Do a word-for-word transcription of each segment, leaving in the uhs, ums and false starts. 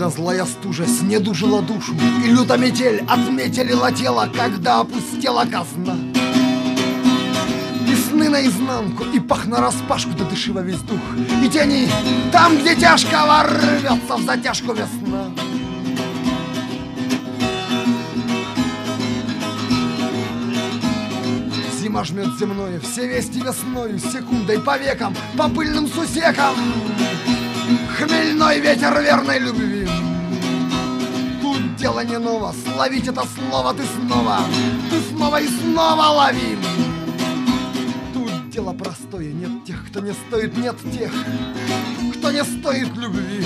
злая стужа снедужила душу, и люто метель отметелила тело, когда опустела казна. И сны наизнанку, и пах нараспашку, да дыши во весь дух, и тяни там, где тяжко ворвется в затяжку весна. Зима жмет земное, все вести весною, секундой по векам, по пыльным сусекам. Хмельной ветер верной любви. Тут дело не ново, словить это слово ты снова, ты снова и снова лови. Тут дело простое, нет тех, кто не стоит, нет тех, кто не стоит любви.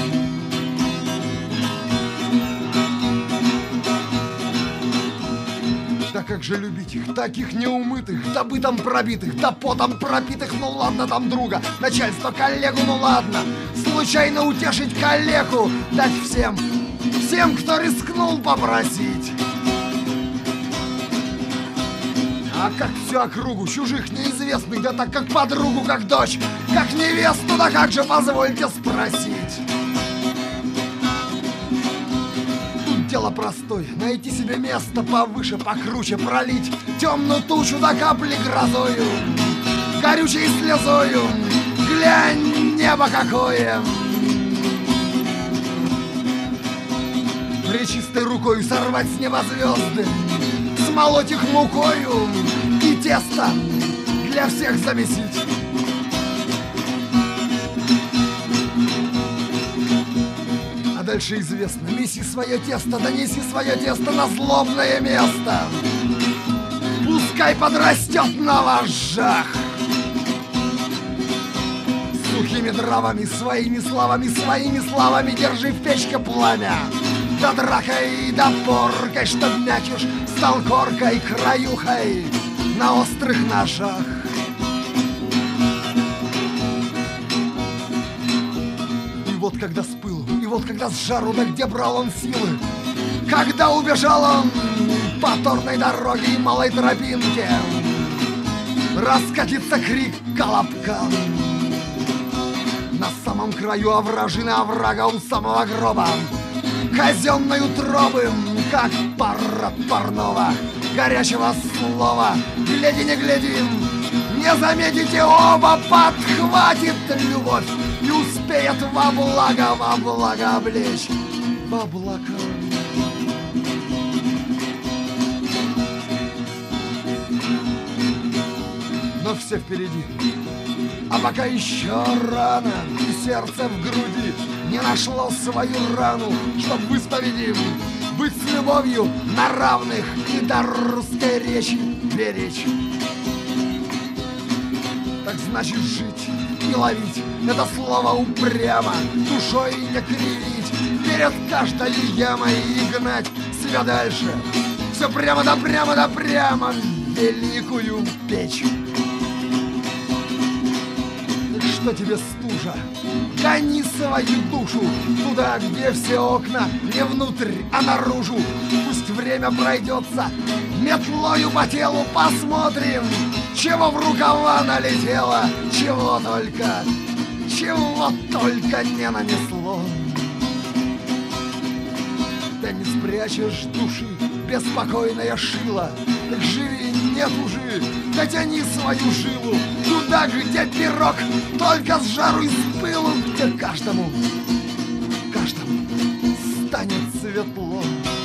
Да как же любить их, таких неумытых, да бытом пробитых, да потом пропитых, ну ладно там друга, начальство коллегу, ну ладно, случайно утешить коллегу, дать всем, всем, кто рискнул попросить. А как всю округу чужих неизвестных, да так как подругу, как дочь, как невесту, да как же позвольте спросить. Дело простое, найти себе место повыше, покруче, пролить темную тучу до капли грозою, горючей слезою, глянь, небо какое. Пречистой рукою сорвать с неба звезды, смолоть их мукою и тесто для всех замесить. Дальше известно, неси свое тесто, да неси свое тесто на злобное место. Пускай подрастет на вожжах. Сухими дровами, своими словами, своими словами держи в печке пламя. Да дракой, да поркой, чтоб мяч уж стал коркой, краюхой на острых ножах. И вот когда с пылу, и вот когда с жару, да где брал он силы, когда убежал он по торной дороге и малой тропинке, раскатится крик колобка. На самом краю овражины оврага у самого гроба, казенной утробы, как пар от парного горячего слова. Гляди, не гляди, не заметите оба, подхватит любовь и успеет во благо, во благо облечь в облака. Но все впереди, а пока еще рано, и сердце в груди не нашло свою рану, чтоб выставить им, быть с любовью на равных и до русской речи беречь. Так значит жить и ловить это слово упрямо, душой не кривить перед каждой ямой и гнать себя дальше. Все прямо да прямо да прямо в великую печь. Что тебе стужа? Гони свою душу туда, где все окна не внутрь, а наружу. Пусть время пройдется метлою по телу, посмотрим, чего в рукава налетело, чего только, чего только не нанесло. Ты не спрячешь души беспокойное шило, так живи, не тужи, дотяни свою жилу туда, где пирог только с жару и с пылу, где каждому, каждому станет светло.